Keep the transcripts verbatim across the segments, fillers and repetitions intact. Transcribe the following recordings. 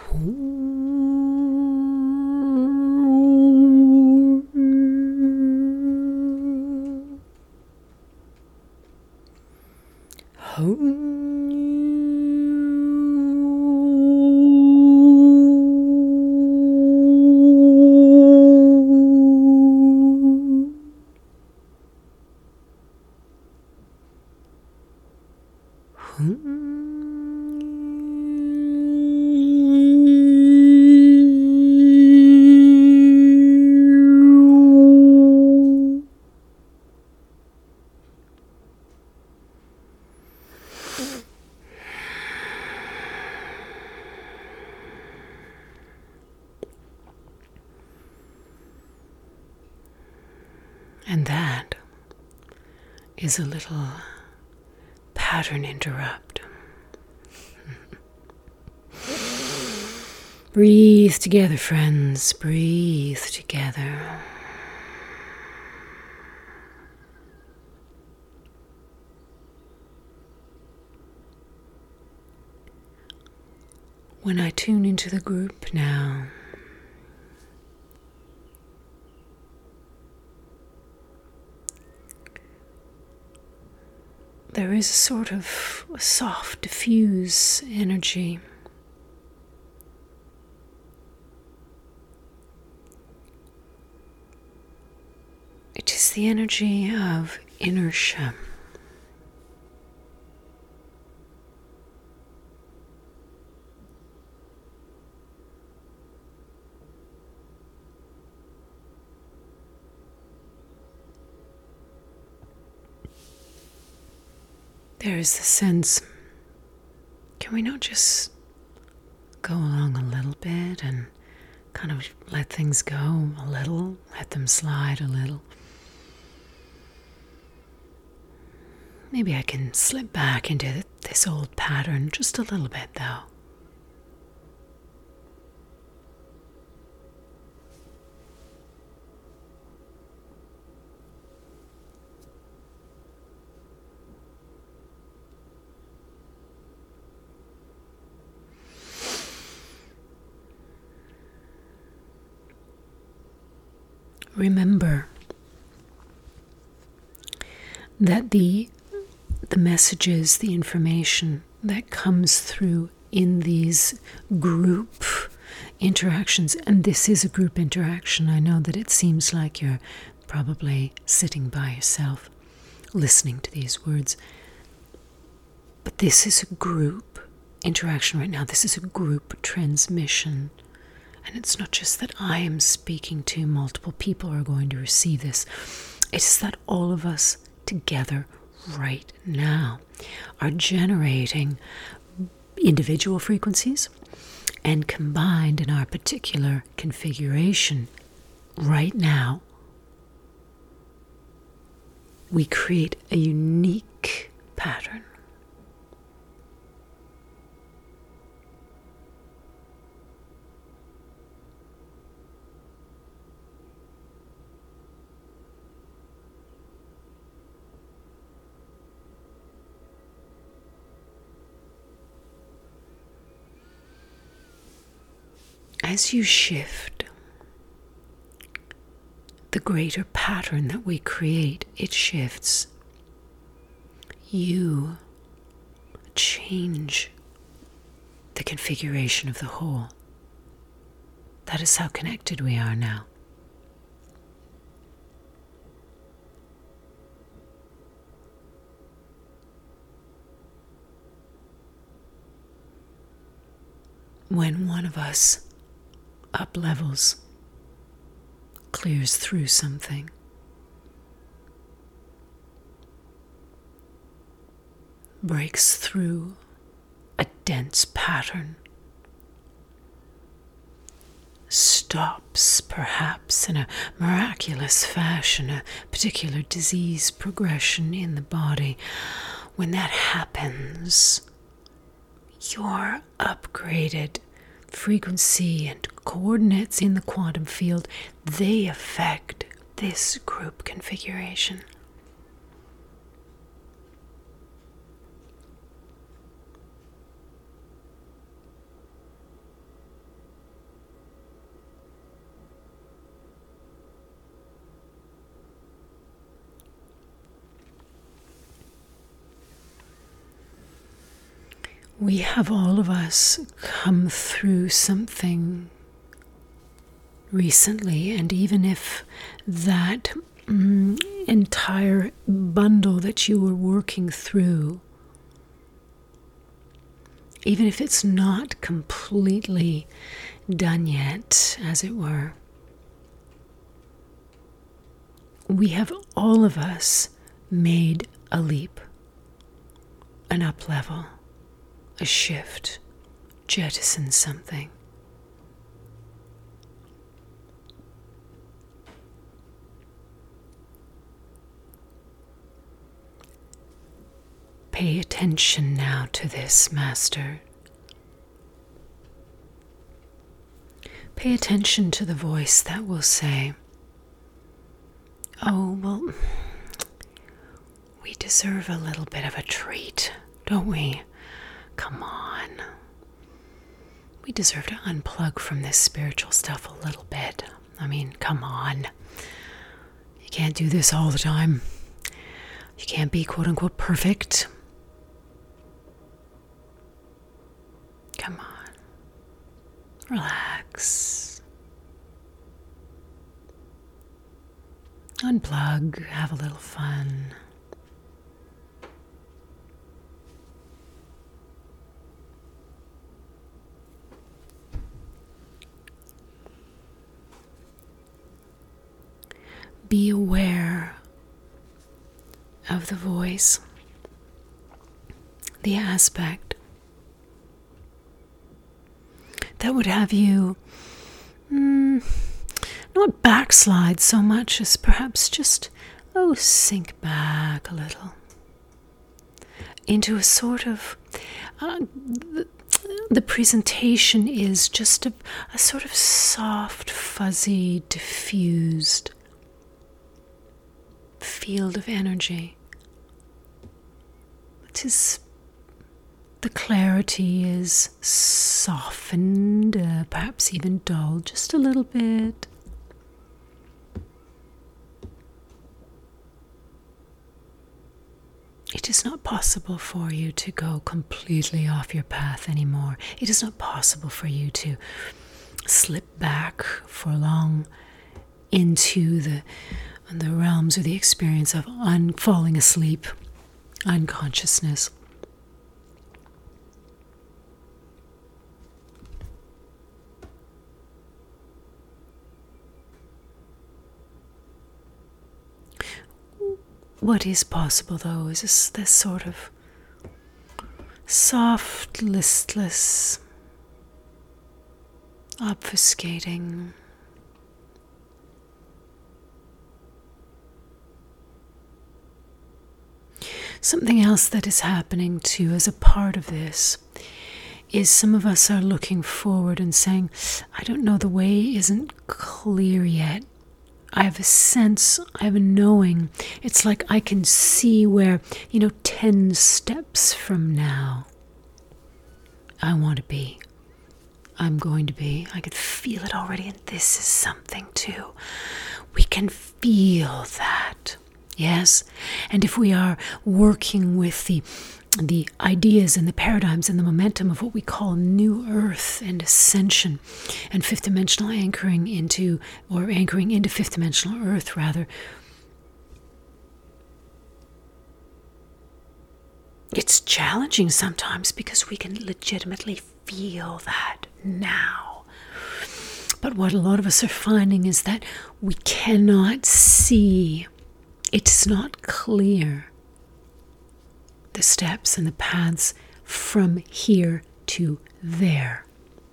And that is a little pattern interrupt. Breathe together, friends. Breathe together. When I tune into the group now, there is a sort of a soft, diffuse energy. It is the energy of inertia. There is the sense, can we not just go along a little bit and kind of let things go a little, let them slide a little? Maybe I can slip back into this old pattern just a little bit, though. Remember that the the messages, the information that comes through in these group interactions, and this is a group interaction. I know that it seems like you're probably sitting by yourself listening to these words, but this is a group interaction right now. This is a group transmission. And it's not just that I am speaking to, multiple people are going to receive this. It's that all of us together right now are generating individual frequencies, and combined in our particular configuration right now, we create a unique pattern. As you shift, the greater pattern that we create, it shifts. You change the configuration of the whole. That is how connected we are now. When one of us up levels, clears through something, breaks through a dense pattern, stops perhaps in a miraculous fashion a particular disease progression in the body. When that happens, your upgraded frequency and coordinates in the quantum field, they affect this group configuration. We have all of us come through something recently, and even if that mm, entire bundle that you were working through, even if it's not completely done yet, as it were, we have all of us made a leap, an up level, a shift, jettison something. Pay attention now to this, Master. Pay attention to the voice that will say, "Oh, well, we deserve a little bit of a treat, don't we? Come on. We deserve to unplug from this spiritual stuff a little bit. I mean, come on. You can't do this all the time. You can't be quote-unquote perfect. Come on. Relax. Unplug. Have a little fun." Be aware of the voice, the aspect that would have you mm, not backslide so much as perhaps just, oh, sink back a little into a sort of, uh, the, the presentation is just a, a sort of soft, fuzzy, diffused field of energy. It is, the clarity is softened, uh, perhaps even dulled just a little bit. It is not possible for you to go completely off your path anymore. It is not possible for you to slip back for long into the the realms or the experience of un- falling asleep, unconsciousness. What is possible, though, is this, this sort of soft, listless, obfuscating, something else that is happening too as a part of this is some of us are looking forward and saying, I don't know, the way isn't clear yet. I have a sense, I have a knowing. It's like I can see where, you know, ten steps from now I want to be. I'm going to be. I could feel it already, and this is something too. We can feel that. Yes, and if we are working with the the ideas and the paradigms and the momentum of what we call new earth and ascension and fifth dimensional anchoring into, or anchoring into fifth dimensional earth rather, it's challenging sometimes because we can legitimately feel that now. But what a lot of us are finding is that we cannot see. It's not clear, the steps and the paths from here to there.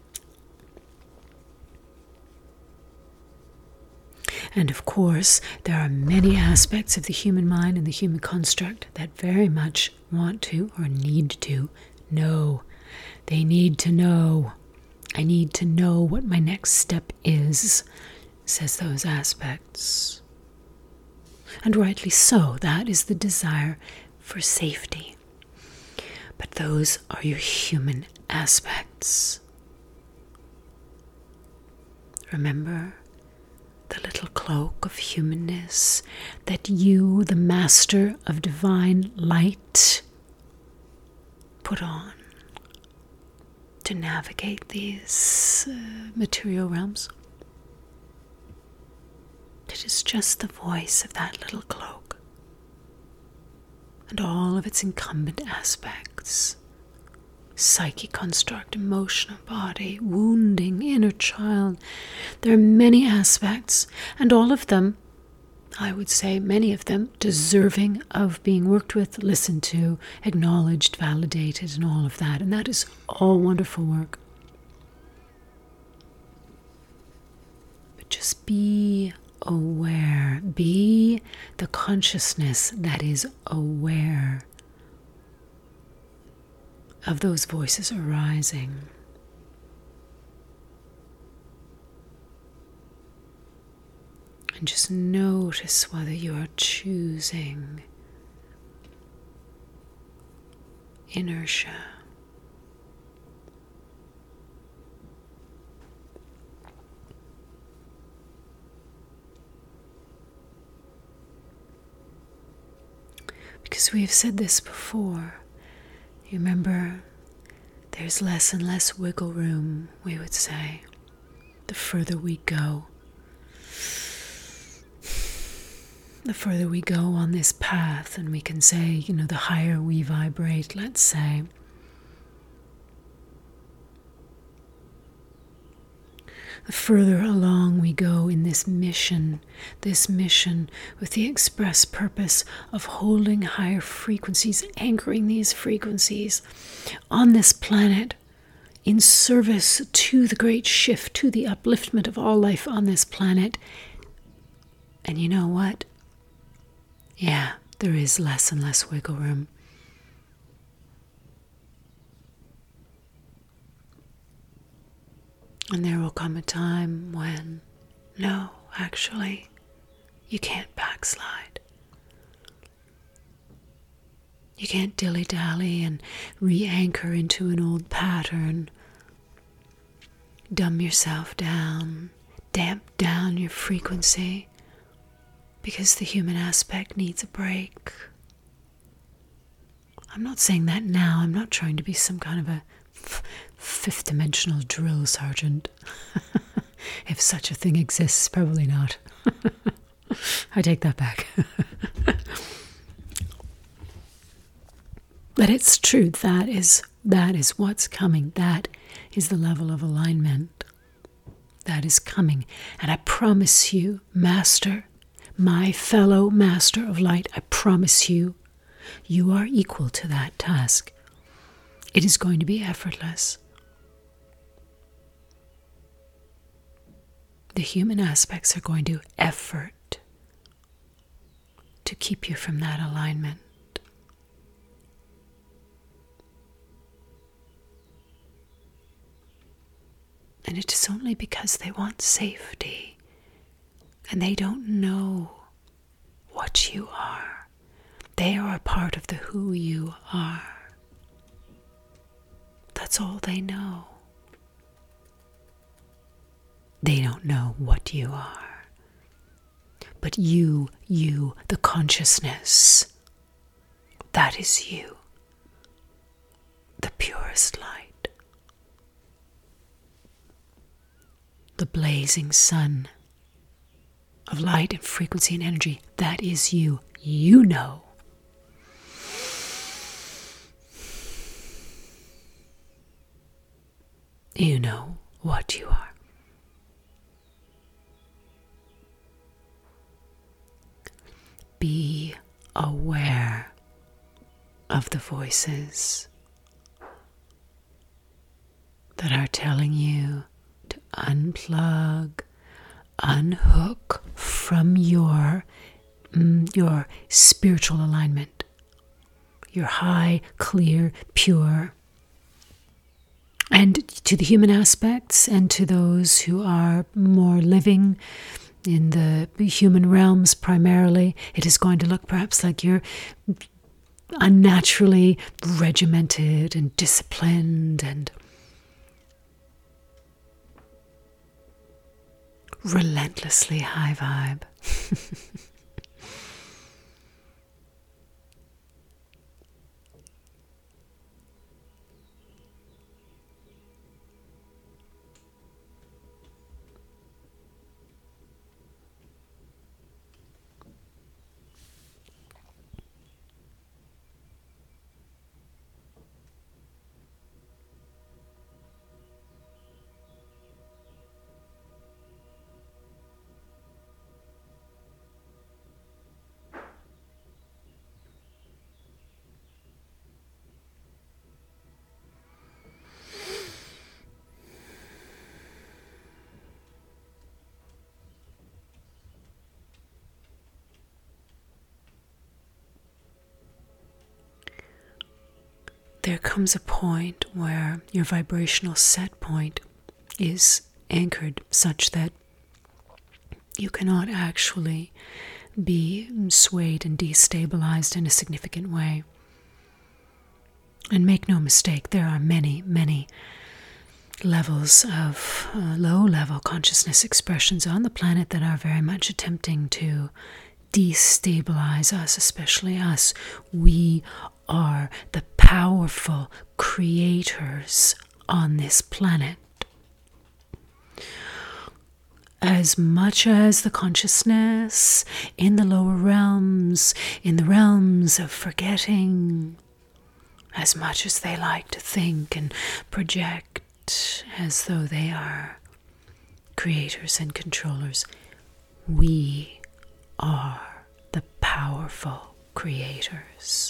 And of course, there are many aspects of the human mind and the human construct that very much want to or need to know. They need to know. I need to know what my next step is, says those aspects. And rightly so, that is the desire for safety. But those are your human aspects. Remember the little cloak of humanness that you, the master of divine light, put on. to navigate these uh, material realms. It is just the voice of that little cloak and all of its incumbent aspects: psyche construct, emotional body, wounding, inner child. There are many aspects, and all of them, I would say many of them, deserving of being worked with, listened to, acknowledged, validated, and all of that. And that is all wonderful work. But just be aware. Be the consciousness that is aware of those voices arising. And just notice whether you are choosing inertia, because we have said this before. You remember, there's less and less wiggle room, we would say, the further we go. The further we go on this path, and we can say, you know, the higher we vibrate, let's say. The further along we go in this mission, this mission with the express purpose of holding higher frequencies, anchoring these frequencies on this planet in service to the great shift, to the upliftment of all life on this planet. And you know what? Yeah, there is less and less wiggle room. And there will come a time when, no, actually, you can't backslide. You can't dilly-dally and re-anchor into an old pattern. Dumb yourself down, damp down your frequency, because the human aspect needs a break. I'm not saying that now. I'm not trying to be some kind of a f- fifth dimensional drill sergeant. If such a thing exists, probably not. I take that back. But it's true. That is, that is what's coming. That is the level of alignment that is coming. And I promise you, Master, my fellow Master of Light, I promise you, you are equal to that task. It is going to be effortless. The human aspects are going to effort to keep you from that alignment. And it is only because they want safety and they don't know what you are. They are a part of the who you are. That's all they know. They don't know what you are. But you, you, the consciousness, that is you, the purest light, the blazing sun of light and frequency and energy, that is you. You know. You know what you are. Be aware of the voices that are telling you to unplug, unhook from your, mm, your spiritual alignment, your high, clear, pure. And to the human aspects and to those who are more living in the human realms primarily, it is going to look perhaps like you're unnaturally regimented and disciplined and relentlessly high vibe. there comes a point where your vibrational set point is anchored such that you cannot actually be swayed and destabilized in a significant way. And make no mistake, there are many, many levels of uh, low-level consciousness expressions on the planet that are very much attempting to destabilize us, especially us. We are the powerful creators on this planet. As much as the consciousness in the lower realms, in the realms of forgetting, as much as they like to think and project as though they are creators and controllers, we are the powerful creators.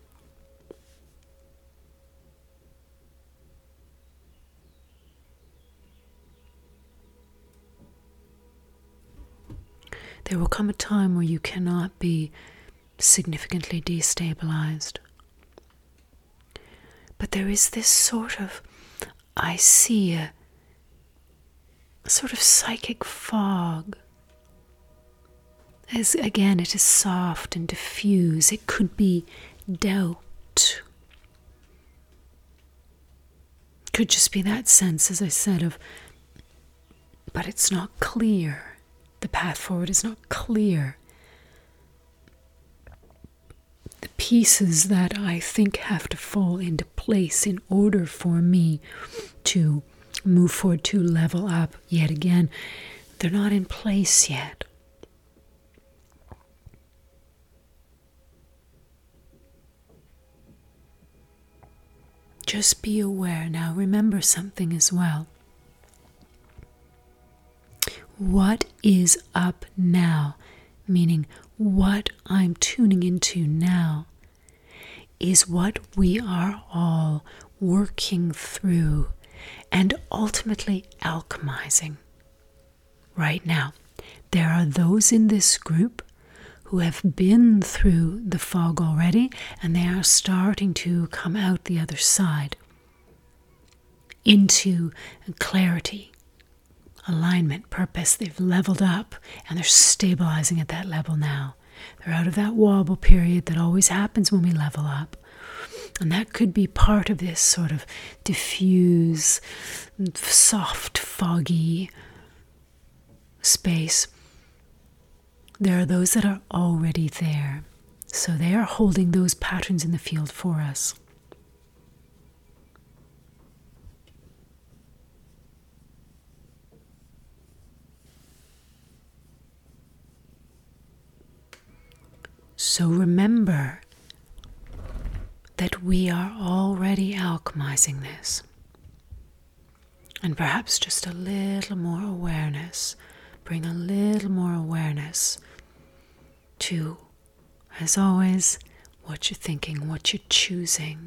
There will come a time where you cannot be significantly destabilized. But there is this sort of, I see a, a sort of psychic fog. As again, it is soft and diffuse. It could be doubt. Could just be that sense, as I said, of, but it's not clear. The path forward is not clear. The pieces that I think have to fall into place in order for me to move forward, to level up yet again, they're not in place yet. Just be aware. Now remember something as well. What is up now, meaning what I'm tuning into now, is what we are all working through and ultimately alchemizing right now. There are those in this group who have been through the fog already, and they are starting to come out the other side into clarity, alignment, purpose. They've leveled up and they're stabilizing at that level now. They're out of that wobble period that always happens when we level up. And that could be part of this sort of diffuse, soft, foggy space. There are those that are already there. So they are holding those patterns in the field for us. So remember that we are already alchemizing this. And perhaps just a little more awareness, bring a little more awareness to, as always, what you're thinking, what you're choosing,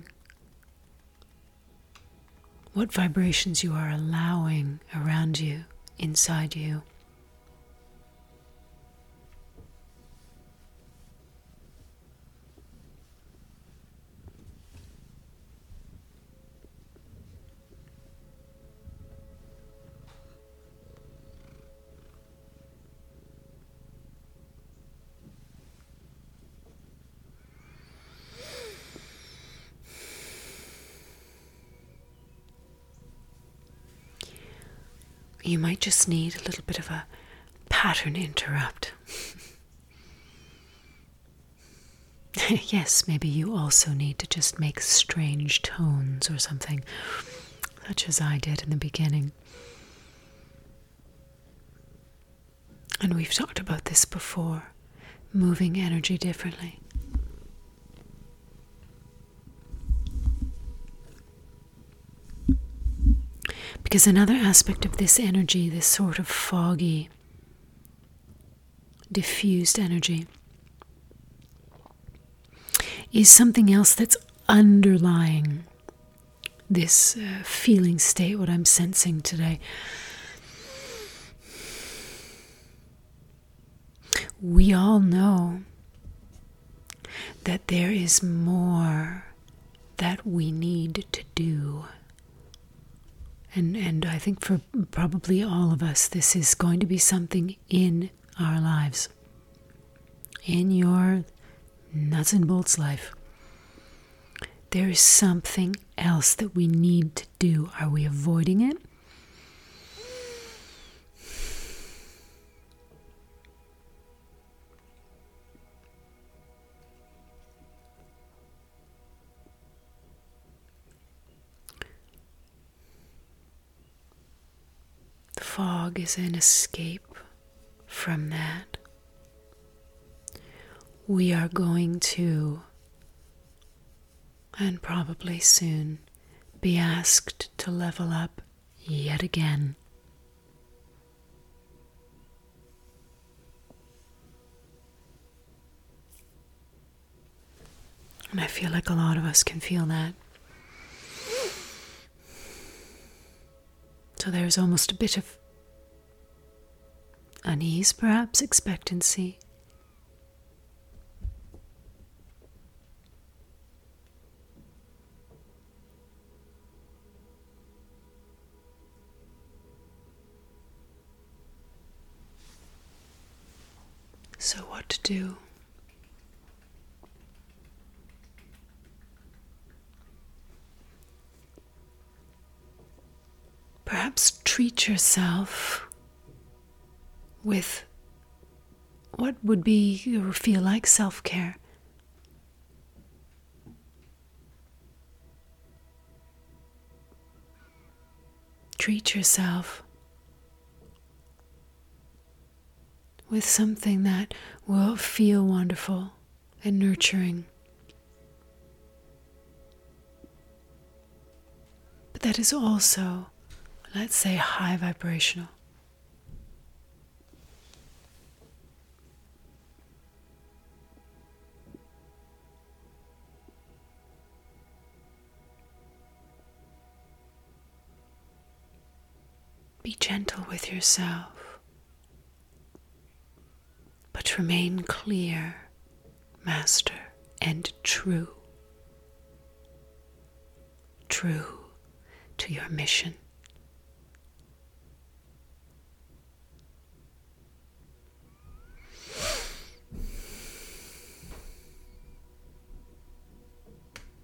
what vibrations you are allowing around you, inside you. You might just need a little bit of a pattern interrupt. Yes, maybe you also need to just make strange tones or something, such as I did in the beginning. And we've talked about this before, moving energy differently. Because another aspect of this energy, this sort of foggy, diffused energy, is something else that's underlying this uh, feeling state, what I'm sensing today. We all know that there is more that we need to do. And, and I think for probably all of us, this is going to be something in our lives, in your nuts and bolts life. There is something else that we need to do. Are we avoiding it? The fog is an escape from that. We are going to, and probably soon, be asked to level up yet again. And I feel like a lot of us can feel that. So there's almost a bit of unease, perhaps, expectancy. So what to do? Perhaps treat yourself with what would be or feel like self-care. Treat yourself with something that will feel wonderful and nurturing, but that is also, let's say, high vibrational. Be gentle with yourself, but remain clear, master, and true. True to your mission.